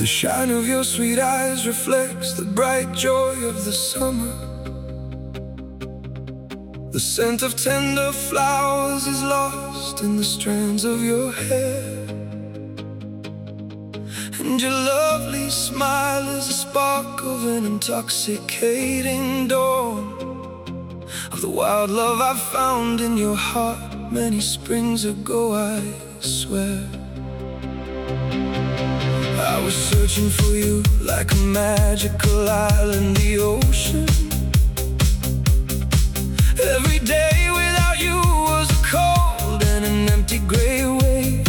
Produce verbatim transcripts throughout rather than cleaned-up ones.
The shine of your sweet eyes reflects the bright joy of the summer. The scent of tender flowers is lost in the strands of your hair, and your lovely smile is a spark of an intoxicating dawn, of the wild love I found in your heart many springs ago, I swear. I was searching for you like a magical isle in the ocean. Every day without you was a cold and an empty gray wave.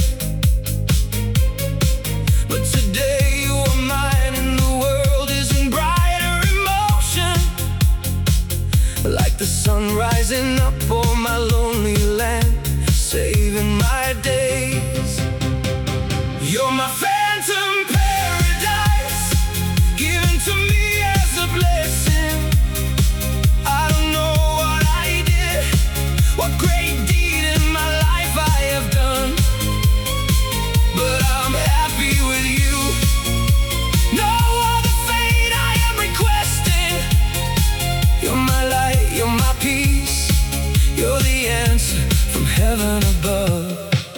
But today you are mine and the world is in brighter emotion, like the sun rising up on my lonely land, saving my days. You're my phantom paradise, given to me as a blessing. I don't know what I did, what great deed in my life I have done, but I'm happy with you. No other fate I am requesting. You're my light, you're my peace, you're the answer from heaven above.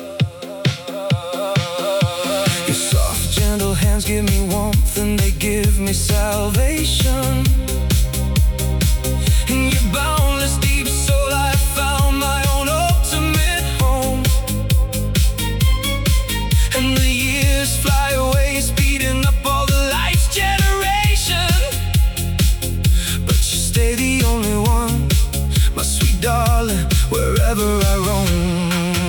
Gentle hands give me warmth and they give me salvation. In your boundless deep soul I found my own ultimate home. And the years fly away, speeding up all the life's generation, but you stay the only one, my sweet darling, wherever I roam.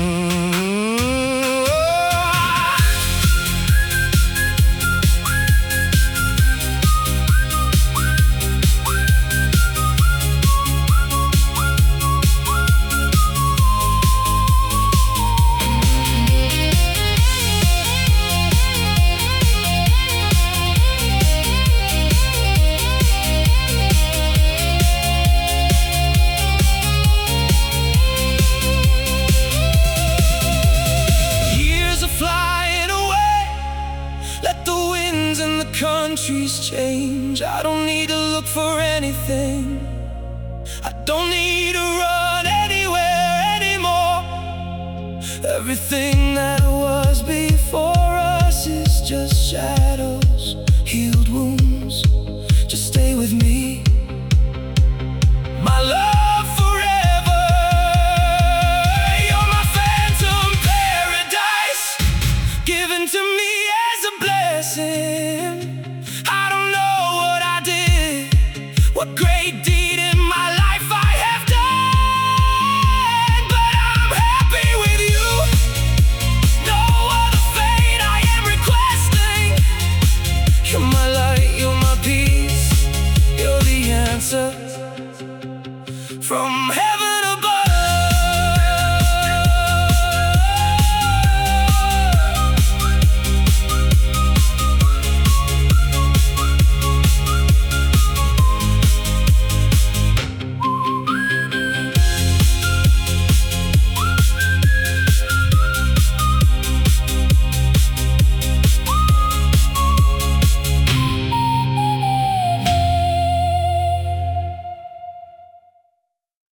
Countries change, I don't need to look for anything, I don't need to run anywhere anymore. Everything that I